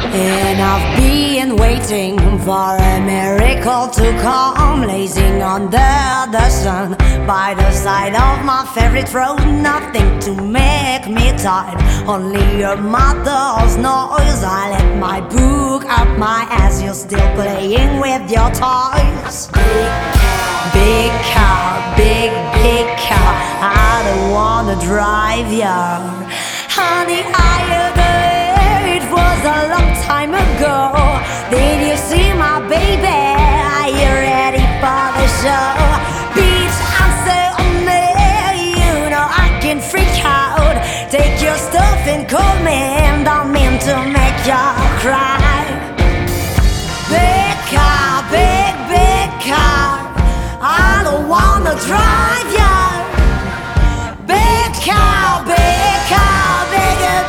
And I've been waiting for a miracle to come, lazing under the sun by the side of my favorite road. Nothing to make me tired, only your mother's noise. I let my book up my ass, you're still playing with your toys. Big car, big car, I don't wanna drive ya. Honey, I agree, it was a long time ago. Did you see my baby? Are you ready for the show? Bitch, answer me, you know I can freak out. Take your stuff and call me, and I'm mean to make you cry. Big car, big car, I don't wanna drive ya. Big car, bigger,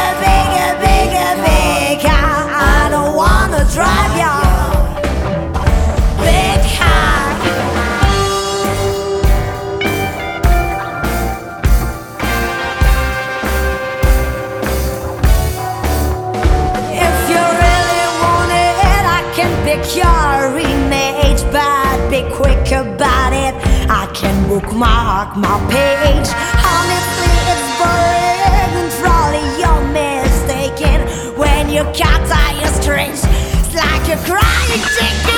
big car, I don't wanna drive ya. Big car. If you really want it, I can pick your image, but be quick about it. I can bookmark my page. Honestly, it's boring and probably you're mistaken when you cut out your strings. It's like a crying chicken.